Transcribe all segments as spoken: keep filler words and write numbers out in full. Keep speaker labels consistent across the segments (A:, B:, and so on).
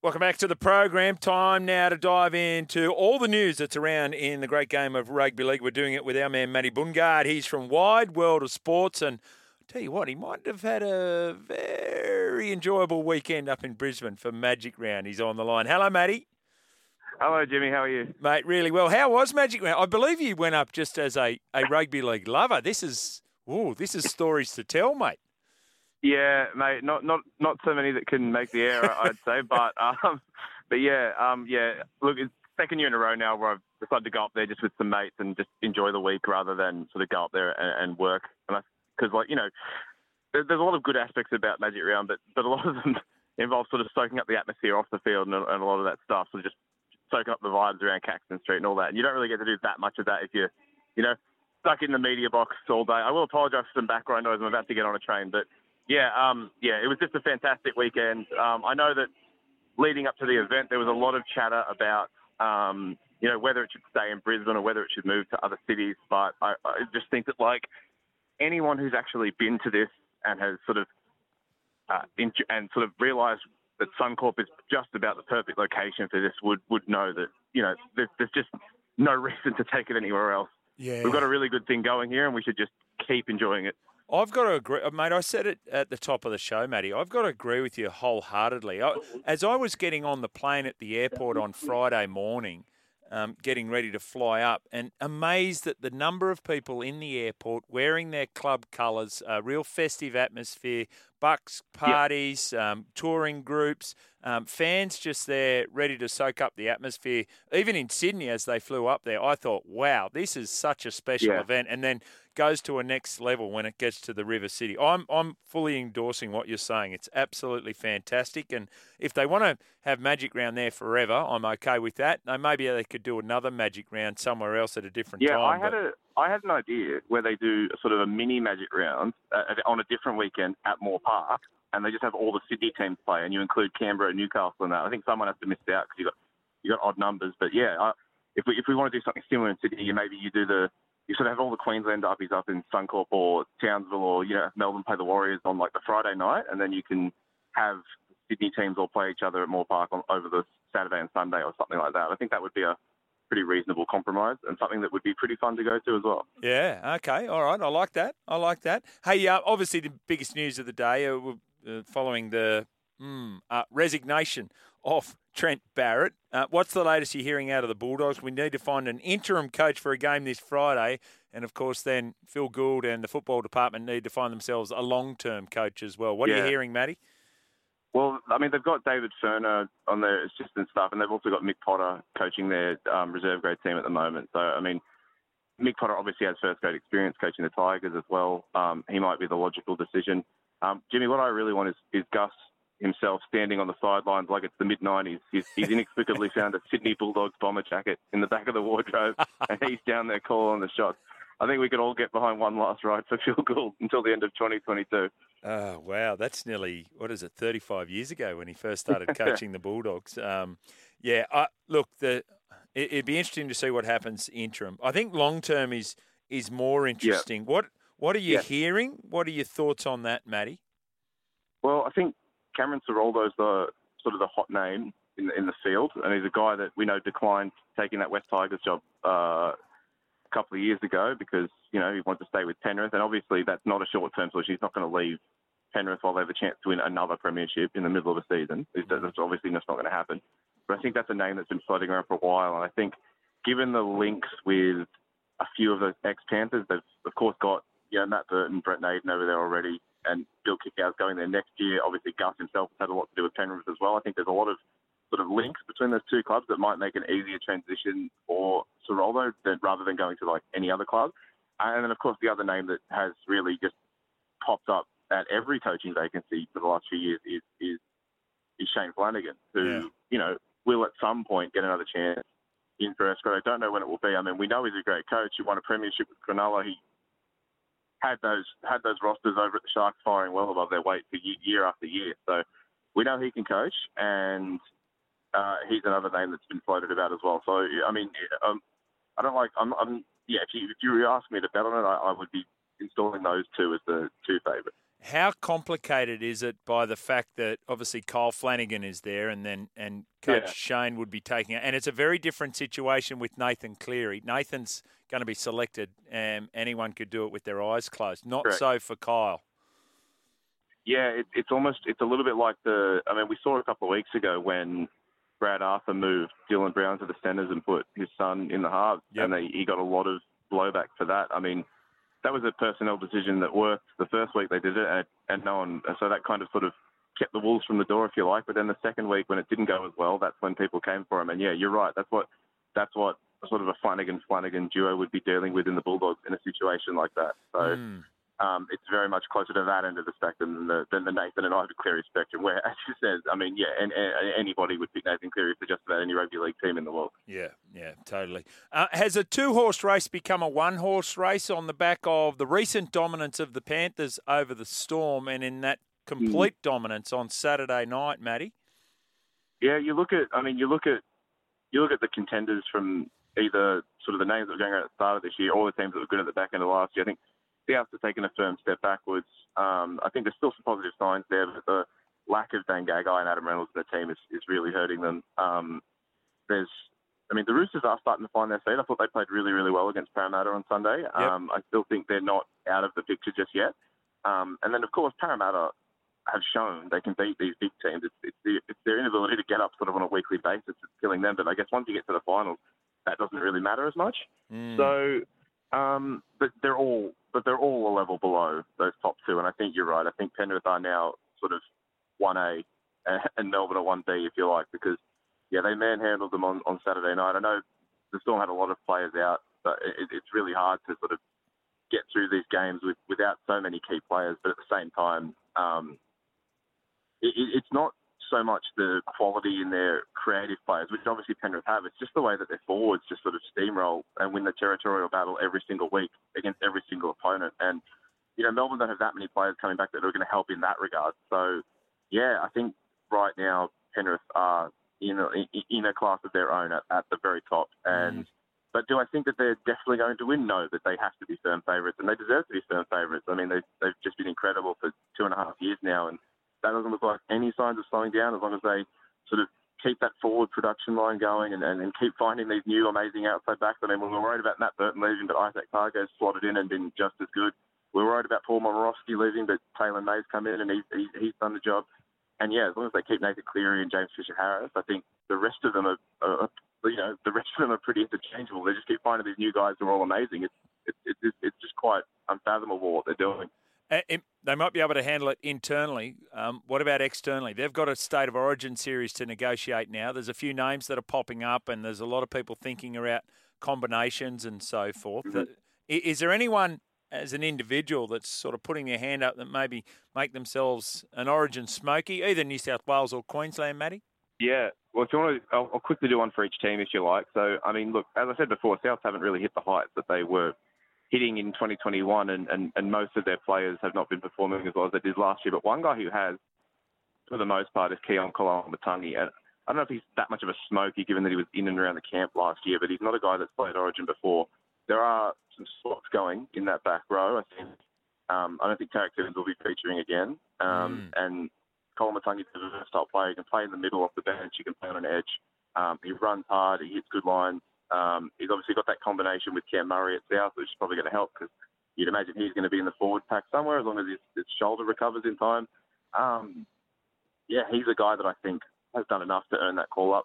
A: Welcome back to the program. Time now to dive into all the news that's around in the great game of rugby league. We're doing it with our man, Matty Bungard. He's from Wide World of Sports. And I'll tell you what, he might have had a very enjoyable weekend up in Brisbane for Magic Round. He's on the line. Hello, Matty.
B: Hello, Jimmy. How are you?
A: Mate, really well. How was Magic Round? I believe you went up just as a, a rugby league lover. This is, ooh, this is stories to tell, mate.
B: Yeah, mate. Not not not so many that can make the air, I'd say. But um, but yeah, um, yeah. Look, it's second year in a row now where I've decided to go up there just with some mates and just enjoy the week rather than sort of go up there and, and work. And because like you know, there, there's a lot of good aspects about Magic Round, but but a lot of them involve sort of soaking up the atmosphere off the field and, and a lot of that stuff. So just soaking up the vibes around Caxton Street and all that. And you don't really get to do that much of that if you're, you know, stuck in the media box all day. I will apologise for some background noise. I'm about to get on a train, but. Yeah, um, yeah, it was just a fantastic weekend. Um, I know that leading up to the event, there was a lot of chatter about, um, you know, whether it should stay in Brisbane or whether it should move to other cities. But I, I just think that, like, anyone who's actually been to this and has sort of uh, in, and sort of realised that Suncorp is just about the perfect location for this would would know that, you know, there's, there's just no reason to take it anywhere else.
A: Yeah.
B: We've got a really good thing going here, and we should just keep enjoying it.
A: I've got to agree, mate. I said it at the top of the show, Matty. I've got to agree with you wholeheartedly. I, as I was getting on the plane at the airport on Friday morning, um, getting ready to fly up, and amazed at the number of people in the airport wearing their club colours, a real festive atmosphere, bucks parties, yep. um, touring groups, um, fans just there ready to soak up the atmosphere. Even in Sydney, as they flew up there, I thought, wow, this is such a special
B: yeah.
A: event. And then goes to a next level when it gets to the River City. I'm I'm fully endorsing what you're saying. It's absolutely fantastic. And if they want to have Magic Round there forever, I'm okay with that. Now, maybe they could do another Magic Round somewhere else at a different
B: yeah,
A: time.
B: Yeah, I had
A: but...
B: a I had an idea where they do sort of a mini Magic Round uh, on a different weekend at Moore Park, and they just have all the Sydney teams play, and you include Canberra and Newcastle in that. I think someone has to miss out because you got you got odd numbers. But yeah, I, if we if we want to do something similar in Sydney, maybe you do the You sort of have all the Queensland derbies up in Suncorp or Townsville, or, you know, Melbourne play the Warriors on, like, the Friday night, and then you can have Sydney teams all play each other at Moore Park on, over the Saturday and Sunday or something like that. I think that would be a pretty reasonable compromise and something that would be pretty fun to go to as well.
A: Yeah, okay, all right, I like that. I like that. Hey, uh, obviously the biggest news of the day uh, uh, following the mm, uh, resignation of Trent Barrett. Uh, what's the latest you're hearing out of the Bulldogs? We need to find an interim coach for a game this Friday. And, of course, then Phil Gould and the football department need to find themselves a long-term coach as well. What yeah. are you hearing, Matty?
B: Well, I mean, they've got David Ferner on their assistant staff, and they've also got Mick Potter coaching their um, reserve grade team at the moment. So, I mean, Mick Potter obviously has first grade experience coaching the Tigers as well. Um, he might be the logical decision. Um, Jimmy, what I really want is, is Gus himself standing on the sidelines like it's the mid nineties. He's, he's inexplicably found a Sydney Bulldogs bomber jacket in the back of the wardrobe, and he's down there calling the shots. I think we could all get behind one last ride for Phil Gould until the end of twenty twenty-two.
A: Oh, wow. That's nearly, what is it, thirty-five years ago when he first started coaching the Bulldogs. Um, yeah, I, look, the it, it'd be interesting to see what happens interim. I think long-term is is more interesting. Yeah. What What are you yeah. hearing? What are your thoughts on that, Matty?
B: Well, I think Cameron Ciraldo's the sort of the hot name in the, in the field, and he's a guy that we know declined taking that West Tigers job uh, a couple of years ago because, you know, he wanted to stay with Penrith, and obviously that's not a short-term solution. He's not going to leave Penrith while they have a chance to win another premiership in the middle of a season. That's obviously just not going to happen. But I think that's a name that's been floating around for a while, and I think given the links with a few of the ex-Panthers, they've, of course, got, you know, Matt Burton, Brett Naden over there already, and Bill Kickow's going there next year. Obviously, Gus himself has had a lot to do with Penrith as well. I think there's a lot of sort of links between those two clubs that might make an easier transition for Ciraldo than, rather than going to, like, any other club. And then, of course, the other name that has really just popped up at every coaching vacancy for the last few years is is, is Shane Flanagan, who, yeah. you know, will at some point get another chance in for Escrow. I don't know when it will be. I mean, we know he's a great coach. He won a premiership with Cronulla. He had those had those rosters over at the Sharks firing well above their weight for year after year. So we know he can coach, and uh, he's another name that's been floated about as well. So, I mean, um, I don't like, I'm, I'm yeah, if you, if you ask me to bet on it, I, I would be installing those two as the two favourites.
A: How complicated is it by the fact that obviously Kyle Flanagan is there and then and Coach
B: Yeah.
A: Shane would be taking it? And it's a very different situation with Nathan Cleary. Nathan's going to be selected and anyone could do it with their eyes closed. Not
B: Correct.
A: so for Kyle.
B: Yeah, it, it's almost, it's a little bit like the, I mean, we saw a couple of weeks ago when Brad Arthur moved Dylan Brown to the centres and put his son in the halves,
A: Yep.
B: and they, he got a lot of blowback for that. I mean, that was a personnel decision that worked the first week they did it, and, and no one, so that kind of sort of kept the wolves from the door, if you like. But then the second week, when it didn't go as well, that's when people came for him. And yeah, you're right. That's what, that's what sort of a Flanagan Flanagan duo would be dealing with in the Bulldogs in a situation like that. So.
A: Mm.
B: Um, it's very much closer to that end of the spectrum than the, than the Nathan and Ivan Cleary spectrum, where, as you said, I mean, yeah, and, and anybody would pick Nathan Cleary for just about any rugby league team in the world.
A: Yeah, yeah, totally. Uh, has a two-horse race become a one-horse race on the back of the recent dominance of the Panthers over the Storm and in that complete mm. dominance on Saturday night, Matty?
B: Yeah, you look at, I mean, you look at, you look at the contenders from either sort of the names that were going around at the start of this year or the teams that were good at the back end of last year. I think South have taken a firm step backwards. Um, I think there's still some positive signs there, but the lack of Dane Gagai and Adam Reynolds in the team is, is really hurting them. Um, there's, I mean, the Roosters are starting to find their feet. I thought they played really, really well against Parramatta on Sunday.
A: Yep.
B: Um, I still think they're not out of the picture just yet. Um, and then, of course, Parramatta have shown they can beat these big teams. It's, it's, the, it's their inability to get up sort of on a weekly basis that's killing them. But I guess once you get to the finals, that doesn't really matter as much.
A: Mm.
B: So, um, but they're all, but they're all a level below those top two. And I think you're right. I think Penrith are now sort of one A and Melbourne are one B, if you like, because, yeah, they manhandled them on, on Saturday night. I know the Storm had a lot of players out, but it, it's really hard to sort of get through these games with, without so many key players. But at the same time, um, it, it's not so much the quality in their creative players, which obviously Penrith have. It's just the way that their forwards just sort of steamroll and win the territorial battle every single week against every single opponent. And, you know, Melbourne don't have that many players coming back that are going to help in that regard. So, yeah, I think right now Penrith are in a, in a class of their own at, at the very top. And mm. But do I think that they're definitely going to win? No, but they have to be firm favourites, and they deserve to be firm favourites. I mean, they've, they've just been incredible for two and a half years now, and that doesn't look like any signs of slowing down as long as they sort of keep that forward production line going and, and, and keep finding these new amazing outside backs. I mean, we were worried about Matt Burton leaving, but Isaac Targo's slotted in and been just as good. We were worried about Paul Momorowski leaving, but Taylor May's come in and he's, he's, he's done the job. And, yeah, as long as they keep Nathan Cleary and James Fisher-Harris, I think the rest of them are, are, you know, the rest of them are pretty interchangeable. They just keep finding these new guys who are all amazing. It's, it's, it's, it's just quite unfathomable what they're doing.
A: Uh, it, they might be able to handle it internally. Um, what about externally? They've got a State of Origin series to negotiate now. There's a few names that are popping up, and there's a lot of people thinking about combinations and so forth. Mm-hmm. Is there anyone as an individual that's sort of putting their hand up that maybe make themselves an Origin smoky, either New South Wales or Queensland, Matty?
B: Yeah. Well, if you want to, I'll, I'll quickly do one for each team if you like. So, I mean, look, as I said before, South haven't really hit the heights that they were hitting in twenty twenty-one, and, and, and most of their players have not been performing as well as they did last year. But one guy who has, for the most part, is Keon Koloamatangi. And I don't know if he's that much of a smoky, given that he was in and around the camp last year, but he's not a guy that's played Origin before. There are some slots going in that back row, I think. Um, I don't think Tarek Simmons will be featuring again. Um, mm. And Koloamatangi is a versatile player. He can play in the middle off the bench. He can play on an edge. Um, he runs hard. He hits good lines. Um, he's obviously got that combination with Cam Murray at South, which is probably going to help because you'd imagine he's going to be in the forward pack somewhere as long as his, his shoulder recovers in time. Um, yeah, he's a guy that I think has done enough to earn that call-up.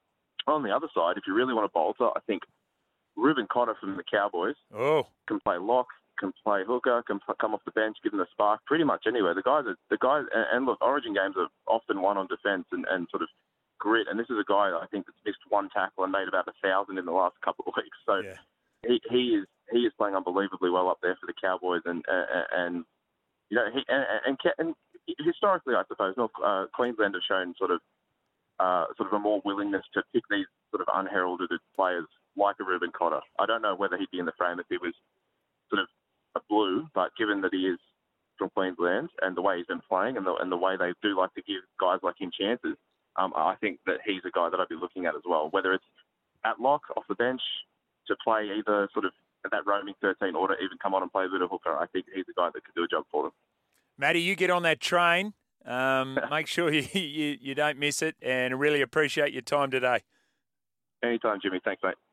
B: On the other side, if you really want to bolster, I think Reuben Cotter from the Cowboys
A: oh.
B: can play lock, can play hooker, can p- come off the bench, give them a spark pretty much anywhere. The guys, are, the guys, and, and look, Origin games are often won on defence and, and sort of grit, and this is a guy that I think that's missed one tackle and made about a thousand in the last couple of weeks. So
A: yeah.
B: he, he is he is playing unbelievably well up there for the Cowboys, and and, and you know he and, and, and historically, I suppose, North uh, Queensland have shown sort of uh, sort of a more willingness to pick these sort of unheralded players like a Reuben Cotter. I don't know whether he'd be in the frame if he was sort of a blue, but given that he is from Queensland and the way he's been playing and the and the way they do like to give guys like him chances. Um, I think that he's a guy that I'd be looking at as well, whether it's at lock, off the bench, to play either sort of at that roaming thirteen or to even come on and play a bit of hooker. I think he's a guy that could do a job for them.
A: Matty, you get on that train. Um, make sure you, you, you don't miss it, and I really appreciate your time today.
B: Anytime, Jimmy. Thanks, mate.